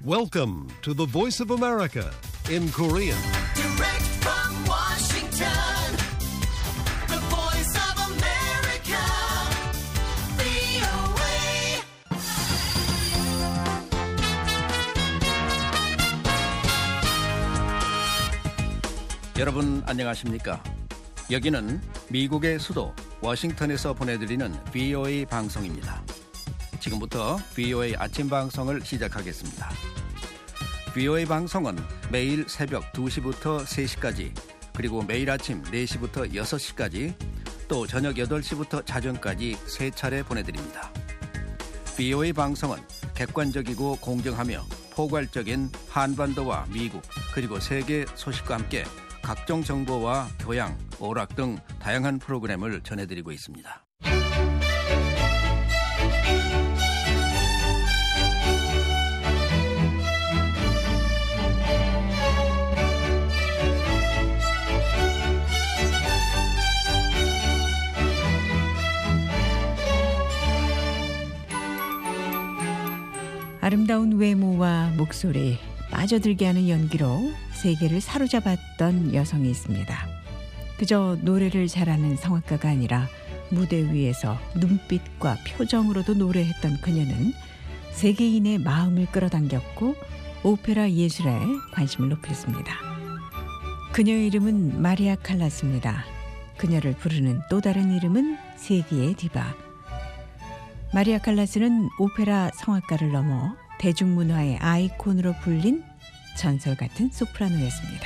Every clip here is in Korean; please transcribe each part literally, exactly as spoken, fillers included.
Welcome to the Voice of America in Korean. Direct from Washington, the Voice of America, 브이오에이. 여러분 안녕하십니까? 여기는 미국의 수도 워싱턴에서 보내드리는 브이오에이 방송입니다. 지금부터 브이오에이 아침 방송을 시작하겠습니다. 브이오에이 방송은 매일 새벽 두 시부터 세 시까지, 그리고 매일 아침 네 시부터 여섯 시까지, 또 저녁 여덟 시부터 자정까지 세 차례 보내드립니다. 브이오에이 방송은 객관적이고 공정하며 포괄적인 한반도와 미국 그리고 세계 소식과 함께 각종 정보와 교양, 오락 등 다양한 프로그램을 전해드리고 있습니다. 아름다운 외모와 목소리, 빠져들게 하는 연기로 세계를 사로잡았던 여성이 있습니다. 그저 노래를 잘하는 성악가가 아니라 무대 위에서 눈빛과 표정으로도 노래했던 그녀는 세계인의 마음을 끌어당겼고 오페라 예술에 관심을 높였습니다. 그녀의 이름은 마리아 칼라스입니다. 그녀를 부르는 또 다른 이름은 세계의 디바. 마리아 칼라스는 오페라 성악가를 넘어 대중문화의 아이콘으로 불린 전설 같은 소프라노였습니다.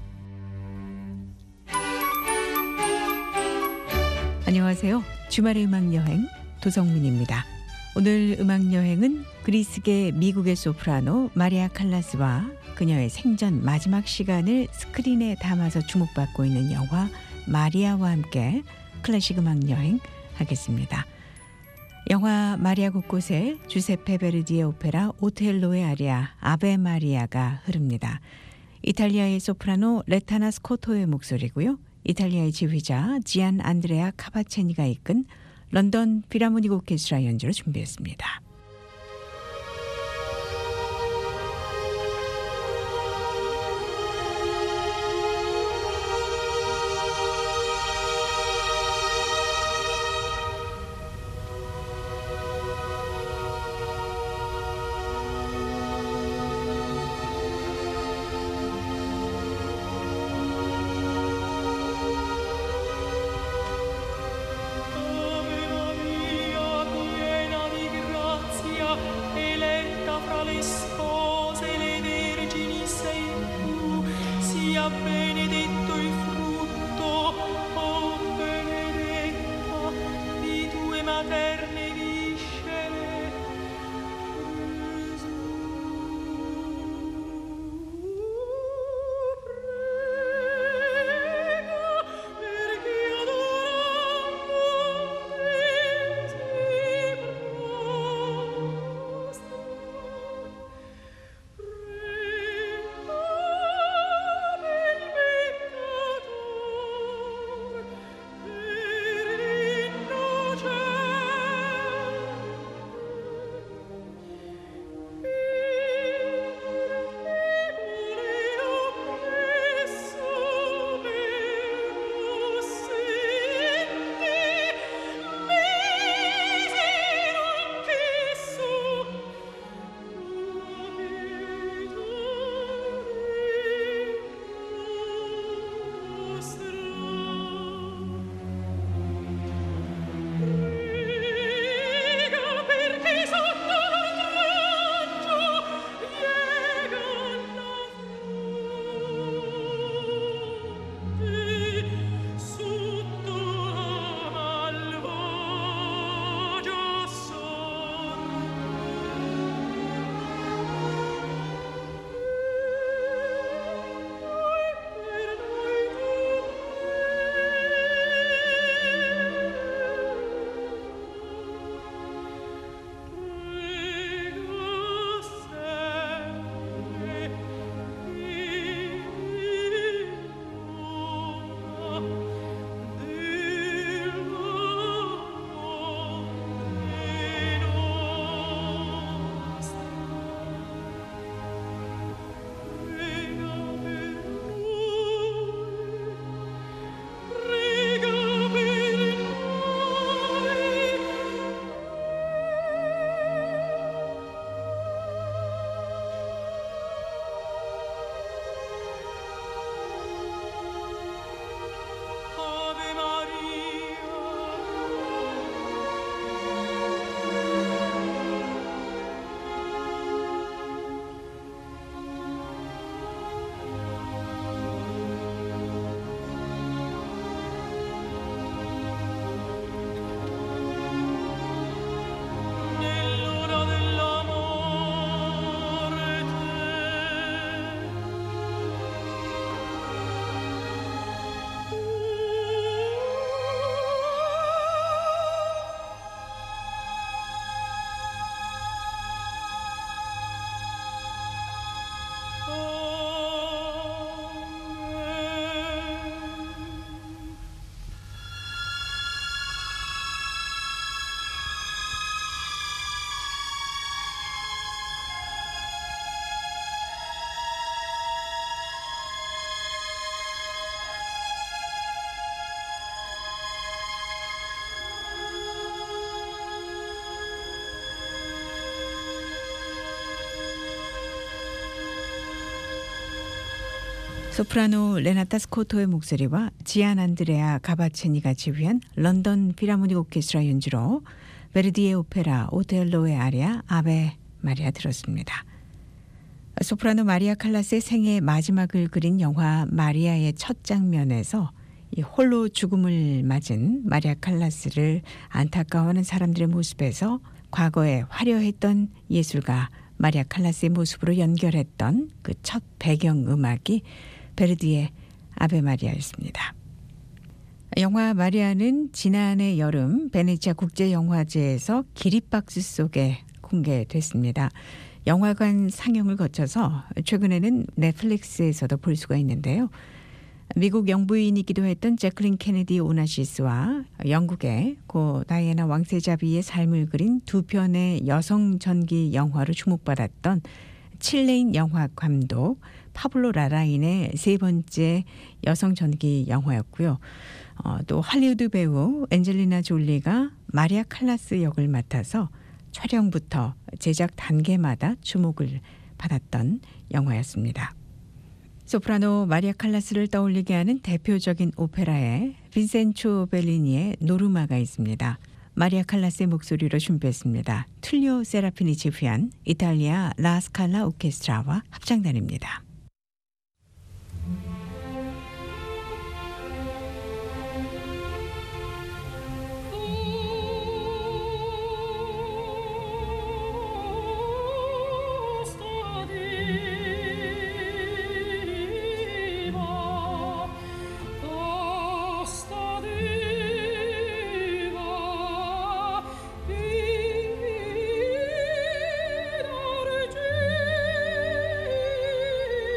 안녕하세요. 주말의 음악여행 도성민입니다. 오늘 음악여행은 그리스계 미국의 소프라노 마리아 칼라스와 그녀의 생전 마지막 시간을 스크린에 담아서 주목받고 있는 영화 마리아와 함께 클래식 음악여행 하겠습니다. 영화 마리아 곳곳에 주세페 베르디의 오페라 오텔로의 아리아 아베 마리아가 흐릅니다. 이탈리아의 소프라노 레타나 스코토의 목소리고요. 이탈리아의 지휘자 지안 안드레아 카바체니가 이끈 런던 필하모닉 오케스트라 연주로 준비했습니다. Ave Maria, piena di grazia, 소프라노 레나타 스코토의 목소리와 지안 안드레아 가바체니가 지휘한 런던 필하모닉 오케스트라 연주로 베르디의 오페라 오텔로의 아리아 아베 마리아 들었습니다. 소프라노 마리아 칼라스의 생애 마지막을 그린 영화 마리아의 첫 장면에서 이 홀로 죽음을 맞은 마리아 칼라스를 안타까워하는 사람들의 모습에서 과거에 화려했던 예술가 마리아 칼라스의 모습으로 연결했던 그 첫 배경 음악이 베르디의 아베 마리아였습니다. 영화 마리아는 지난해 여름 베네치아 국제영화제에서 기립박수 속에 공개됐습니다. 영화관 상영을 거쳐서 최근에는 넷플릭스에서도 볼 수가 있는데요. 미국 영부인이기도 했던 제클린 케네디 오나시스와 영국의 고 다이애나 왕세자비의 삶을 그린 두 편의 여성 전기 영화로 주목받았던 칠레인 영화 감독 파블로 라라인의 세 번째 여성 전기 영화였고요. 어, 또 할리우드 배우 엔젤리나 졸리가 마리아 칼라스 역을 맡아서 촬영부터 제작 단계마다 주목을 받았던 영화였습니다. 소프라노 마리아 칼라스를 떠올리게 하는 대표적인 오페라에 빈센초 벨리니의 노르마가 있습니다. 마리아 칼라스의 목소리로 준비했습니다. 툴리오 세라피니 지휘한 이탈리아 라스칼라 오케스트라와 합창단입니다. Stadi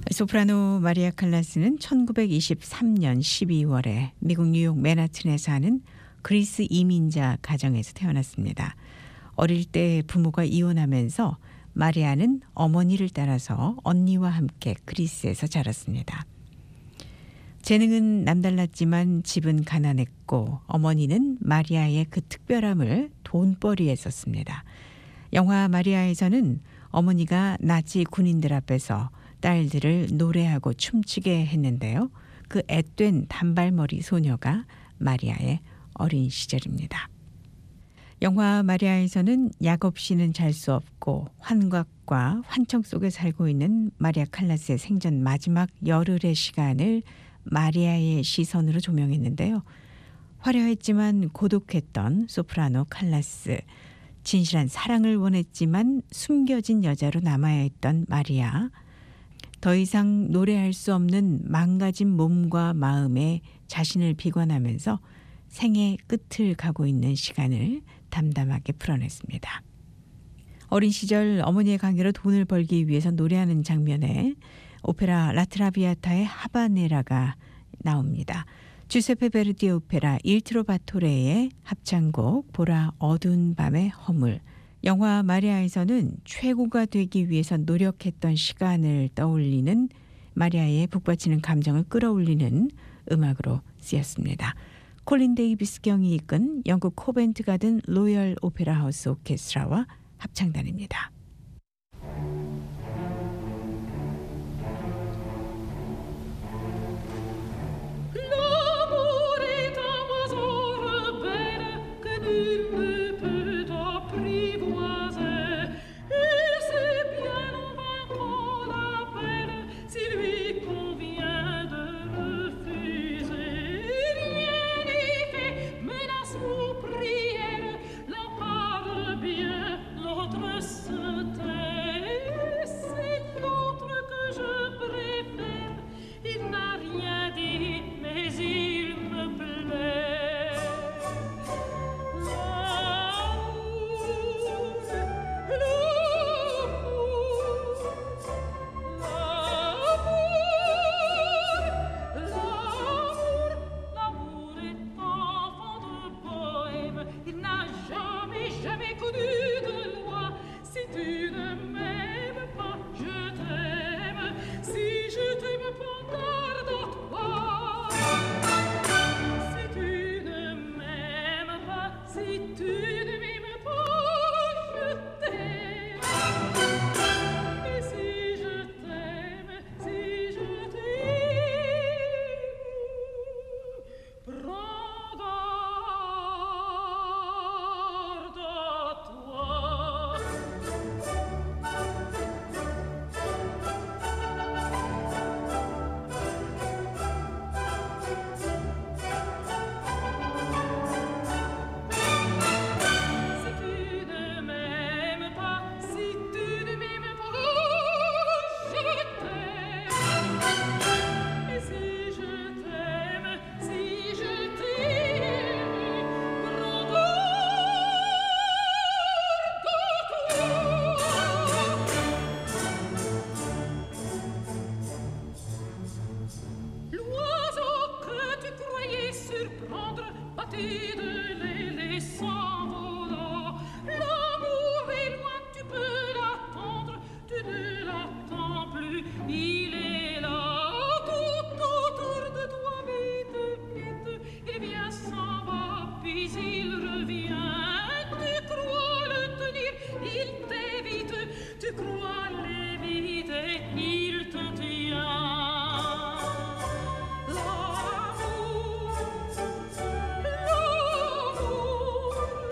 소프라노 마리아 칼라스는 천구백이십삼 년 십이월에 미국 뉴욕 맨하튼에 사는 그리스 이민자 가정에서 태어났습니다. 어릴 때 부모가 이혼하면서 마리아는 어머니를 따라서 언니와 함께 그리스에서 자랐습니다. 재능은 남달랐지만 집은 가난했고 어머니는 마리아의 그 특별함을 돈벌이에 썼습니다. 영화 마리아에서는 어머니가 나치 군인들 앞에서 딸들을 노래하고 춤추게 했는데요. 그 앳된 단발머리 소녀가 마리아의 어린 시절입니다. 영화 마리아에서는 약 없이는 잘 수 없고 환각과 환청 속에 살고 있는 마리아 칼라스의 생전 마지막 열흘의 시간을 마리아의 시선으로 조명했는데요. 화려했지만 고독했던 소프라노 칼라스, 진실한 사랑을 원했지만 숨겨진 여자로 남아야 했던 마리아, 더 이상 노래할 수 없는 망가진 몸과 마음에 자신을 비관하면서 생의 끝을 가고 있는 시간을 담담하게 풀어냈습니다. 어린 시절 어머니의 강요로 돈을 벌기 위해서 노래하는 장면에 오페라 라트라비아타의 하바네라가 나옵니다. 주세페 베르디의 오페라 일 트로바토레의 합창곡 보라 어두운 밤의 허물. 영화 마리아에서는 최고가 되기 위해서 노력했던 시간을 떠올리는 마리아의 북받치는 감정을 끌어올리는 음악으로 쓰였습니다. 콜린 데이비스 경이 이끈 영국 코벤트 가든 로열 오페라 하우스 오케스트라와 합창단입니다. L'amour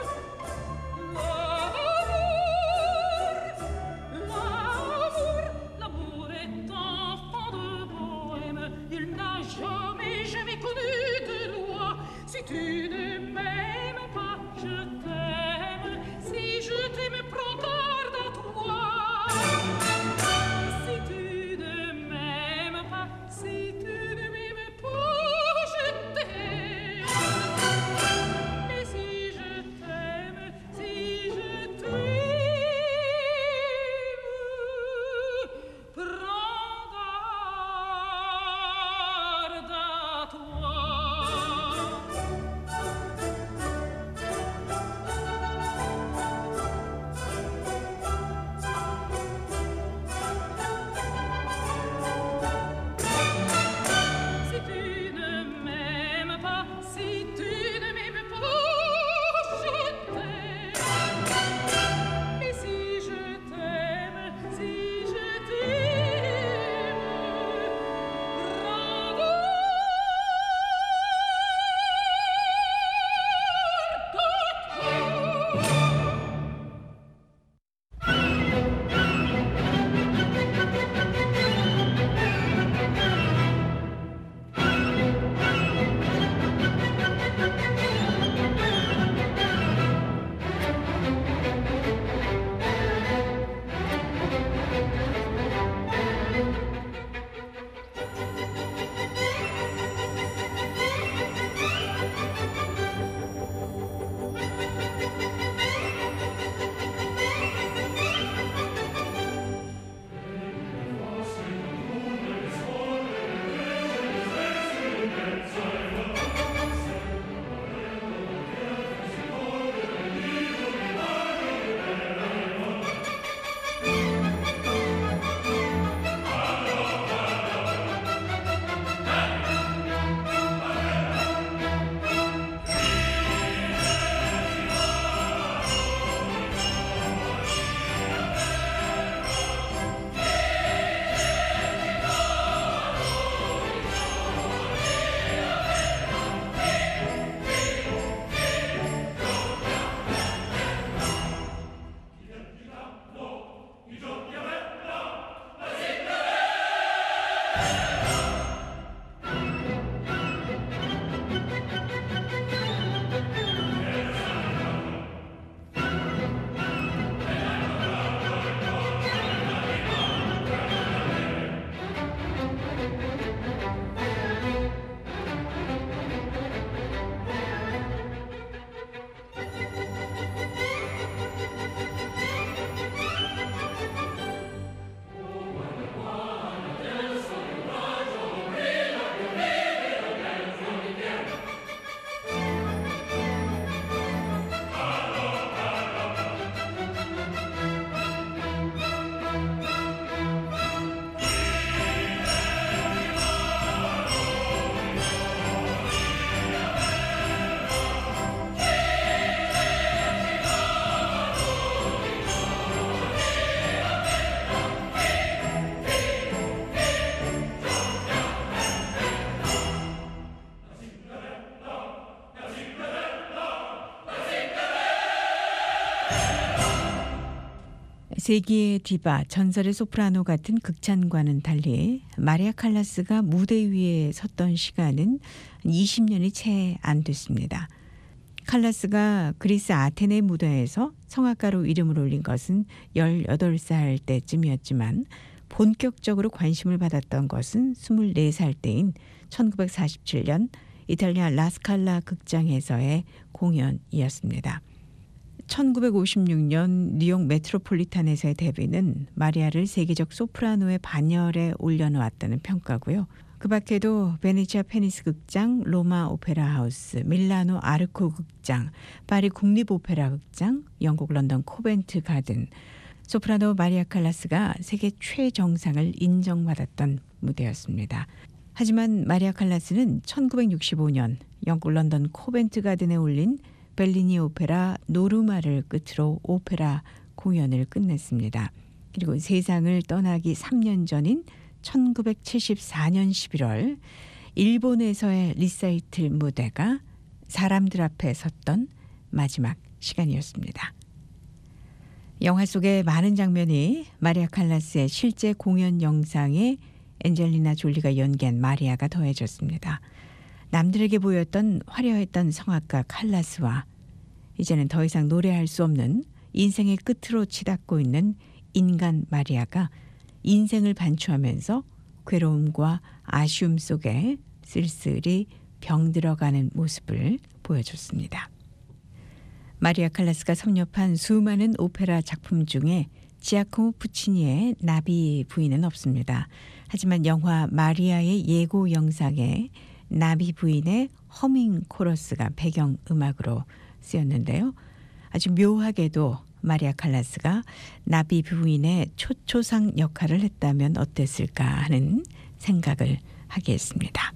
세기의 디바, 전설의 소프라노 같은 극찬과는 달리 마리아 칼라스가 무대 위에 섰던 시간은 이십 년이 채 안 됐습니다. 칼라스가 그리스 아테네 무대에서 성악가로 이름을 올린 것은 열여덟 살 때쯤이었지만 본격적으로 관심을 받았던 것은 스물네 살 때인 천구백사십칠 년 이탈리아 라스칼라 극장에서의 공연이었습니다. 천구백오십육 년 뉴욕 메트로폴리탄에서의 데뷔는 마리아를 세계적 소프라노의 반열에 올려놓았다는 평가고요. 그 밖에도 베네치아 페니스 극장, 로마 오페라 하우스, 밀라노 아르코 극장, 파리 국립 오페라 극장, 영국 런던 코벤트 가든, 소프라노 마리아 칼라스가 세계 최정상을 인정받았던 무대였습니다. 하지만 마리아 칼라스는 천구백육십오 년 영국 런던 코벤트 가든에 올린 벨리니 오페라 노르마를 끝으로 오페라 공연을 끝냈습니다. 그리고 세상을 떠나기 삼 년 전인 천구백칠십사 년 십일월 일본에서의 리사이틀 무대가 사람들 앞에 섰던 마지막 시간이었습니다. 영화 속의 많은 장면이 마리아 칼라스의 실제 공연 영상에 엔젤리나 졸리가 연기한 마리아가 더해졌습니다. 남들에게 보였던 화려했던 성악가 칼라스와 이제는 더 이상 노래할 수 없는 인생의 끝으로 치닫고 있는 인간 마리아가 인생을 반추하면서 괴로움과 아쉬움 속에 쓸쓸히 병들어가는 모습을 보여줬습니다. 마리아 칼라스가 섭렵한 수많은 오페라 작품 중에 지아코모 푸치니의 나비 부인은 없습니다. 하지만 영화 마리아의 예고 영상에 나비 부인의 허밍 코러스가 배경 음악으로 쓰였는데요. 아주 묘하게도 마리아 칼라스가 나비 부인의 초초상 역할을 했다면 어땠을까 하는 생각을 하게 했습니다.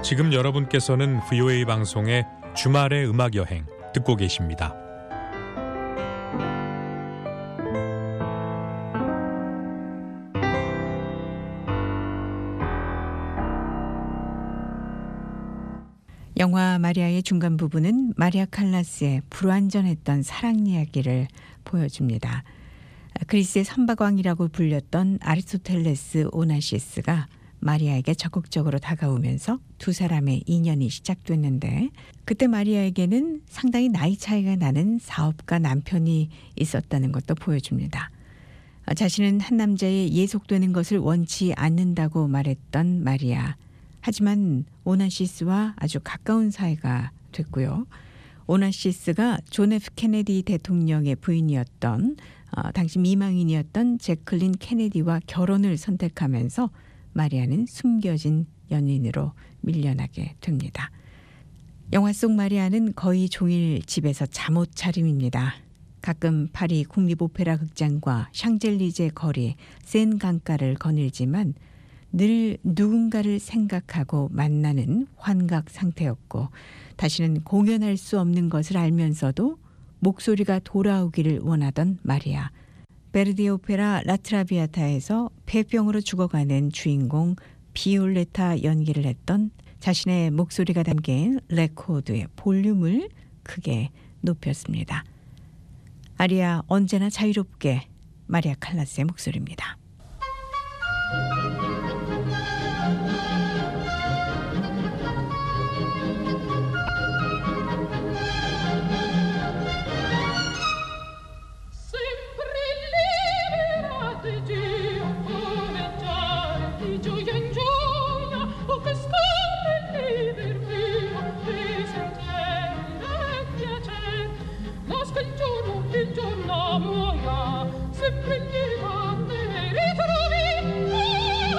지금 여러분께서는 브이오에이 방송의 주말의 음악 여행 듣고 계십니다. 영화 마리아의 중간 부분은 마리아 칼라스의 불완전했던 사랑 이야기를 보여줍니다. 그리스의 선박왕이라고 불렸던 아리스토텔레스 오나시스가 마리아에게 적극적으로 다가오면서 두 사람의 인연이 시작됐는데, 그때 마리아에게는 상당히 나이 차이가 나는 사업가 남편이 있었다는 것도 보여줍니다. 자신은 한 남자에 예속되는 것을 원치 않는다고 말했던 마리아. 하지만 오나시스와 아주 가까운 사이가 됐고요. 오나시스가 존 에프 케네디 대통령의 부인이었던 어, 당시 미망인이었던 제클린 케네디와 결혼을 선택하면서 마리아는 숨겨진 연인으로 밀려나게 됩니다. 영화 속 마리아는 거의 종일 집에서 잠옷 차림입니다. 가끔 파리 국립오페라 극장과 샹젤리제 거리, 센 강가를 거닐지만 늘 누군가를 생각하고 만나는 환각 상태였고, 다시는 공연할 수 없는 것을 알면서도 목소리가 돌아오기를 원하던 마리아. 베르디의 오페라 라트라비아타에서 폐병으로 죽어가는 주인공 비올레타 연기를 했던 자신의 목소리가 담긴 레코드의 볼륨을 크게 높였습니다. 아리아 언제나 자유롭게, 마리아 칼라스의 목소리입니다. Sempre gli vanne ritrovi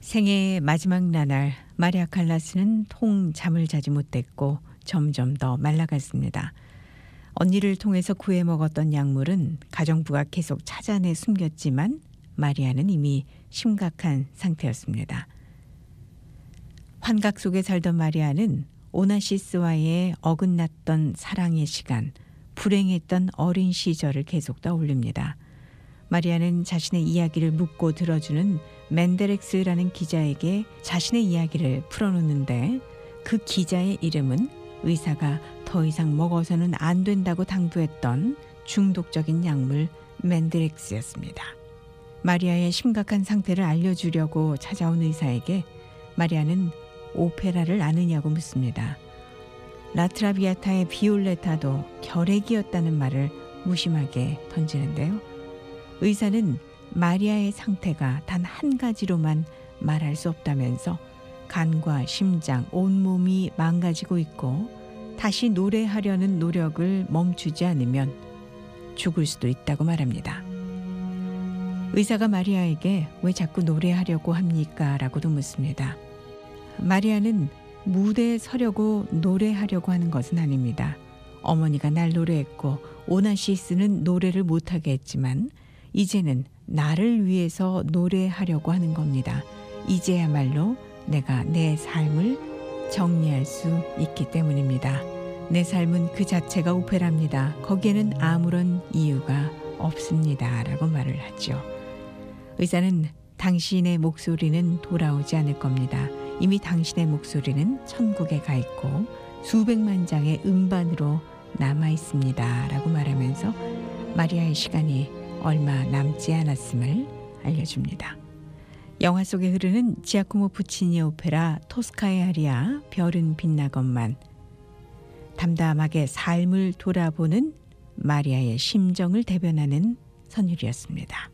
생애의 마지막 나날 마리아 칼라스는 통 잠을 자지 못했고 점점 더 말라갔습니다. 언니를 통해서 구해 먹었던 약물은 가정부가 계속 찾아내 숨겼지만 마리아는 이미 심각한 상태였습니다. 환각 속에 살던 마리아는 오나시스와의 어긋났던 사랑의 시간, 불행했던 어린 시절을 계속 떠올립니다. 마리아는 자신의 이야기를 묻고 들어주는 맨데렉스라는 기자에게 자신의 이야기를 풀어놓는데 그 기자의 이름은 의사가 더 이상 먹어서는 안 된다고 당부했던 중독적인 약물 맨데렉스였습니다. 마리아의 심각한 상태를 알려주려고 찾아온 의사에게 마리아는 오페라를 아느냐고 묻습니다. 라트라비아타의 비올레타도 결핵이었다는 말을 무심하게 던지는데요. 의사는 마리아의 상태가 단 한 가지로만 말할 수 없다면서 간과 심장, 온몸이 망가지고 있고 다시 노래하려는 노력을 멈추지 않으면 죽을 수도 있다고 말합니다. 의사가 마리아에게 왜 자꾸 노래하려고 합니까? 라고도 묻습니다. 마리아는 무대에 서려고 노래하려고 하는 것은 아닙니다. 어머니가 날 노래했고 오나시스는 노래를 못하게 했지만 이제는 나를 위해서 노래하려고 하는 겁니다. 이제야말로 내가 내 삶을 정리할 수 있기 때문입니다. 내 삶은 그 자체가 오페라입니다. 거기에는 아무런 이유가 없습니다. 라고 말을 하죠. 의사는 당신의 목소리는 돌아오지 않을 겁니다. 이미 당신의 목소리는 천국에 가 있고 수백만 장의 음반으로 남아 있습니다. 라고 말하면서 마리아의 시간이 얼마 남지 않았음을 알려줍니다. 영화 속에 흐르는 지아코모 부치니의 오페라 토스카의 아리아 별은 빛나건만 담담하게 삶을 돌아보는 마리아의 심정을 대변하는 선율이었습니다.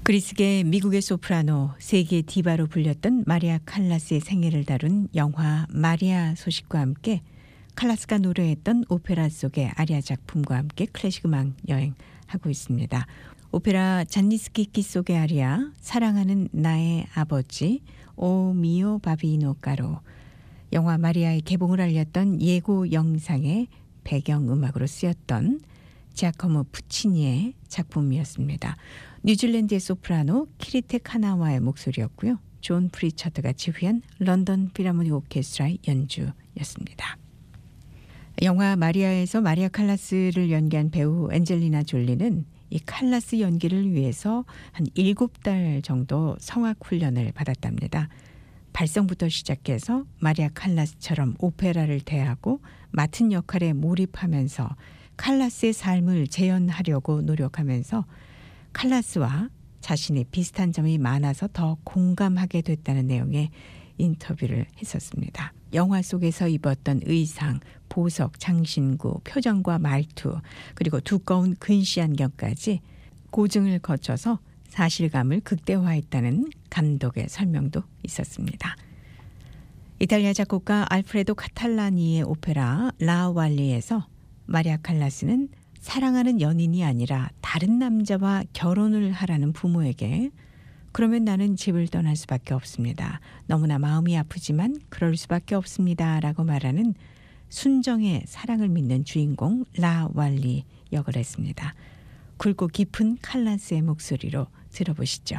그리스계 미국의 소프라노, 세계 디바로 불렸던 마리아 칼라스의 생애를 다룬 영화 마리아 소식과 함께 칼라스가 노래했던 오페라 속의 아리아 작품과 함께 클래식 음악 여행하고 있습니다. 오페라 잔니스키키 속의 아리아, 사랑하는 나의 아버지, 오 미오 바비노 까로, 영화 마리아의 개봉을 알렸던 예고 영상의 배경음악으로 쓰였던 지아코모 푸치니의 작품이었습니다. 뉴질랜드의 소프라노 키리테 카나와의 목소리였고요. 존 프리처드가 지휘한 런던 필하모닉 오케스트라의 연주였습니다. 영화 마리아에서 마리아 칼라스를 연기한 배우 엔젤리나 졸리는 이 칼라스 연기를 위해서 한 일곱 달 정도 성악 훈련을 받았답니다. 발성부터 시작해서 마리아 칼라스처럼 오페라를 대하고 맡은 역할에 몰입하면서 칼라스의 삶을 재현하려고 노력하면서 칼라스와 자신의 비슷한 점이 많아서 더 공감하게 됐다는 내용의 인터뷰를 했었습니다. 영화 속에서 입었던 의상, 보석, 장신구, 표정과 말투, 그리고 두꺼운 근시 안경까지 고증을 거쳐서 사실감을 극대화했다는 감독의 설명도 있었습니다. 이탈리아 작곡가 알프레도 카탈라니의 오페라 라 왈리에서 마리아 칼라스는 사랑하는 연인이 아니라 다른 남자와 결혼을 하라는 부모에게 그러면 나는 집을 떠날 수밖에 없습니다. 너무나 마음이 아프지만 그럴 수밖에 없습니다. 라고 말하는 순정의 사랑을 믿는 주인공 라 왈리 역을 했습니다. 굵고 깊은 칼라스의 목소리로 들어보시죠.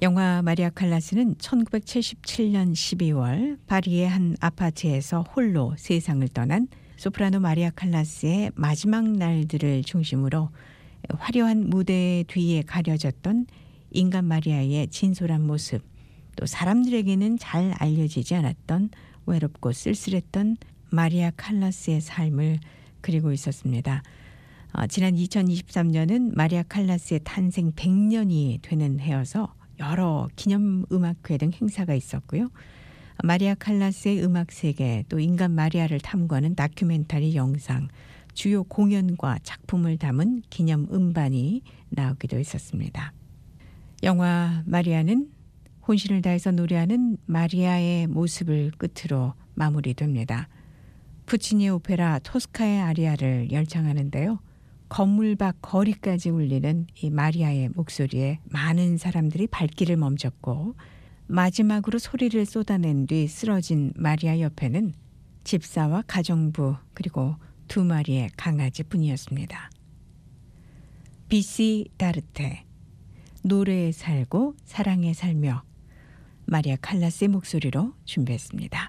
영화 마리아 칼라스는 천구백칠십칠 년 십이월 파리의 한 아파트에서 홀로 세상을 떠난 소프라노 마리아 칼라스의 마지막 날들을 중심으로 화려한 무대 뒤에 가려졌던 인간 마리아의 진솔한 모습, 또 사람들에게는 잘 알려지지 않았던 외롭고 쓸쓸했던 마리아 칼라스의 삶을 그리고 있었습니다. 어, 지난 이천이십삼 년은 마리아 칼라스의 탄생 백 년이 되는 해여서 여러 기념음악회 등 행사가 있었고요. 마리아 칼라스의 음악 세계, 또 인간 마리아를 탐구하는 다큐멘터리 영상, 주요 공연과 작품을 담은 기념 음반이 나오기도 했었습니다. 영화 마리아는 혼신을 다해서 노래하는 마리아의 모습을 끝으로 마무리됩니다. 푸치니의 오페라 토스카의 아리아를 열창하는데요. 건물 밖 거리까지 울리는 이 마리아의 목소리에 많은 사람들이 발길을 멈췄고, 마지막으로 소리를 쏟아낸 뒤 쓰러진 마리아 옆에는 집사와 가정부 그리고 두 마리의 강아지뿐이었습니다. 비씨 다르테, 노래에 살고 사랑에 살며, 마리아 칼라스의 목소리로 준비했습니다.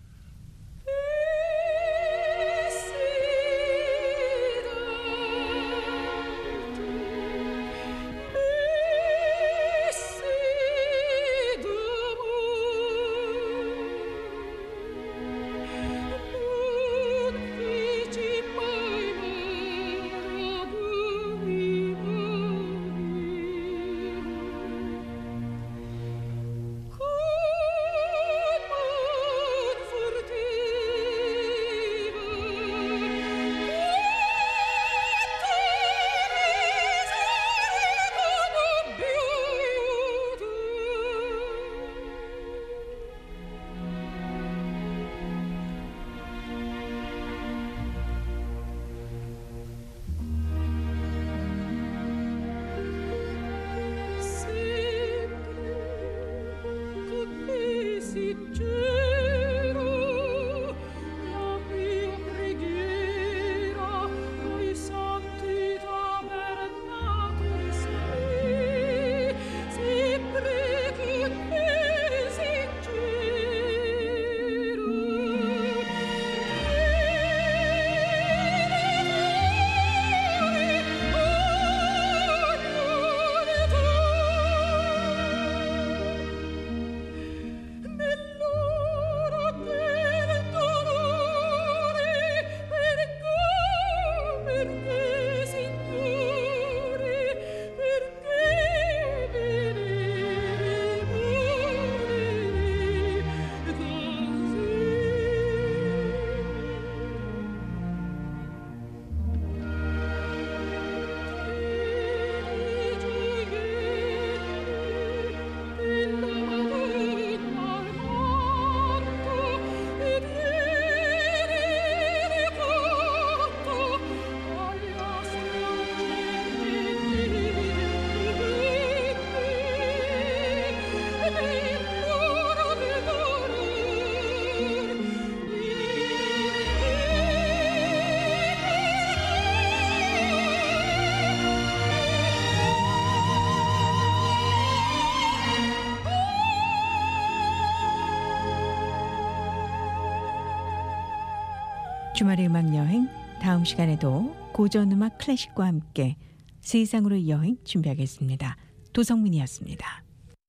주말의 음악 여행, 다음 시간에도 고전 음악 클래식과 함께 세상으로 여행 준비하겠습니다. 도성민이었습니다.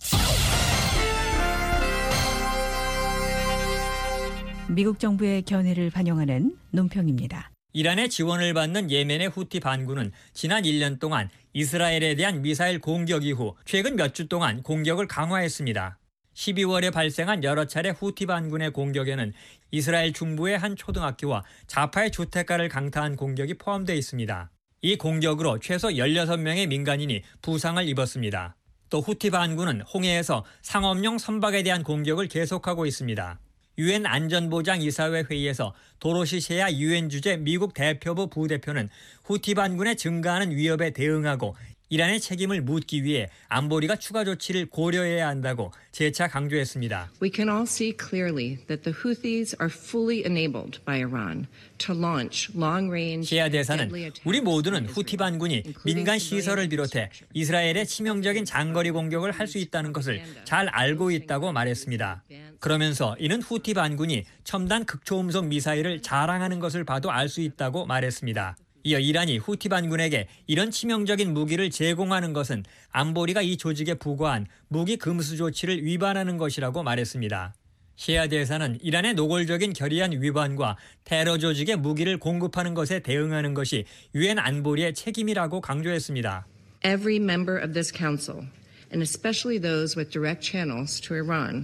미국 정부의 견해를 반영하는 논평입니다. 이란의 지원을 받는 예멘의 후티 반군은 지난 일 년 동안 이스라엘에 대한 미사일 공격 이후 최근 몇 주 동안 공격을 강화했습니다. 십이월에 발생한 여러 차례 후티 반군의 공격에는 이스라엘 중부의 한 초등학교와 자파의 주택가를 강타한 공격이 포함되어 있습니다. 이 공격으로 최소 열여섯 명의 민간인이 부상을 입었습니다. 또 후티 반군은 홍해에서 상업용 선박에 대한 공격을 계속하고 있습니다. 유엔 안전보장이사회 회의에서 도로시 셰야 유엔 주재 미국 대표부 부대표는 후티 반군의 증가하는 위협에 대응하고 이란의 책임을 묻기 위해 안보리가 추가 조치를 고려해야 한다고 재차 강조했습니다. We can all see clearly that the Houthis are fully enabled by Iran to launch long-range 시아 대사는 deadly attacks 우리 모두는 on 후티 Israel, 반군이 including 민간 civilian 시설을 비롯해 이스라엘의 치명적인 장거리 공격을 할 수 있다는 것을 잘 알고 있다고 말했습니다. 그러면서 이는 후티 반군이 첨단 극초음속 미사일을 자랑하는 것을 봐도 알 수 있다고 말했습니다. 이어 이란이 후티 반군에게 이런 치명적인 무기를 제공하는 것은 안보리가 이 조직에 부과한 무기 금수 조치를 위반하는 것이라고 말했습니다. 시아 대사는 이란의 노골적인 결의안 위반과 테러 조직에 무기를 공급하는 것에 대응하는 것이 유엔 안보리의 책임이라고 강조했습니다. Every member of this council, and especially those with direct channels to Iran,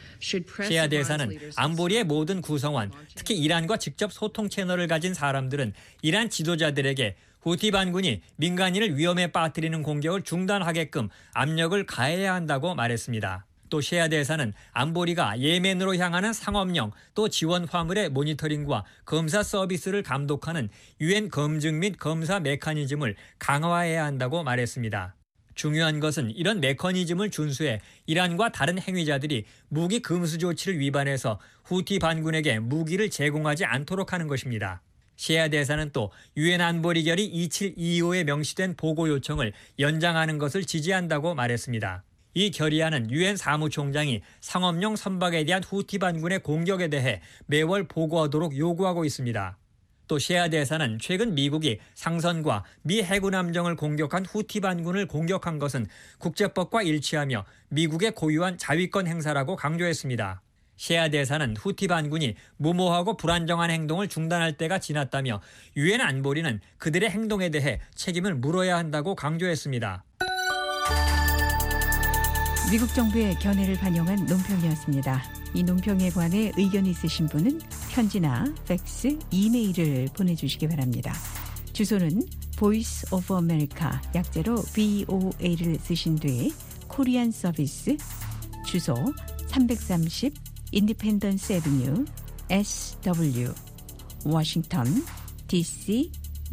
시아 대사는 안보리의 모든 구성원, 특히 이란과 직접 소통 채널을 가진 사람들은 이란 지도자들에게 후티 반군이 민간인을 위험에 빠뜨리는 공격을 중단하게끔 압력을 가해야 한다고 말했습니다. 또 시아 대사는 안보리가 예멘으로 향하는 상업용 또 지원 화물의 모니터링과 검사 서비스를 감독하는 유엔 검증 및 검사 메커니즘을 강화해야 한다고 말했습니다. 중요한 것은 이런 메커니즘을 준수해 이란과 다른 행위자들이 무기 금수 조치를 위반해서 후티 반군에게 무기를 제공하지 않도록 하는 것입니다. 시아 대사는 또 유엔 안보리 결의 이칠이오에 명시된 보고 요청을 연장하는 것을 지지한다고 말했습니다. 이 결의안은 유엔 사무총장이 상업용 선박에 대한 후티 반군의 공격에 대해 매월 보고하도록 요구하고 있습니다. 또 시아 대사는 최근 미국이 상선과 미 해군 함정을 공격한 후티 반군을 공격한 것은 국제법과 일치하며 미국의 고유한 자위권 행사라고 강조했습니다. 시아 대사는 후티 반군이 무모하고 불안정한 행동을 중단할 때가 지났다며 유엔 안보리는 그들의 행동에 대해 책임을 물어야 한다고 강조했습니다. 미국 정부의 견해를 반영한 논평이었습니다. 이 논평에 관해 의견이 있으신 분은 편지나 팩스, 이메일을 보내주시기 바랍니다. 주소는 Voice of America, 약제로 브이오에이를 쓰신 뒤에 코리안 서비스, 주소 삼백삼십 인디펜던스 애비뉴, 에스더블유, 워싱턴, 디씨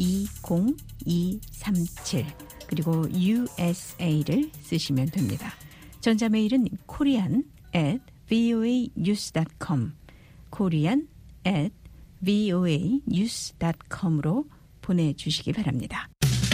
이공이삼칠, 그리고 유에스에이를 쓰시면 됩니다. 전자메일은 korean at voa news dot com, korean at voa news dot com으로 보내주시기 바랍니다.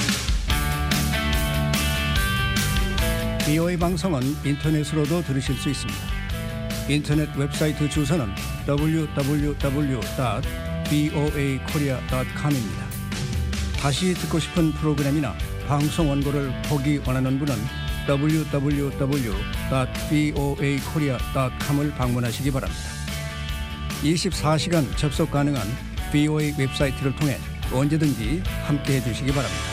비오에이 방송은 인터넷으로도 들으실 수 있습니다. 인터넷 웹사이트 주소는 더블유 더블유 더블유 닷 브이오에이 코리아 닷 컴입니다. 다시 듣고 싶은 프로그램이나 방송 원고를 보기 원하는 분은 더블유 더블유 더블유 닷 브이오에이 코리아 닷 컴을 방문하시기 바랍니다. 이십사 시간 접속 가능한 브이오에이 웹사이트를 통해 언제든지 함께해 주시기 바랍니다.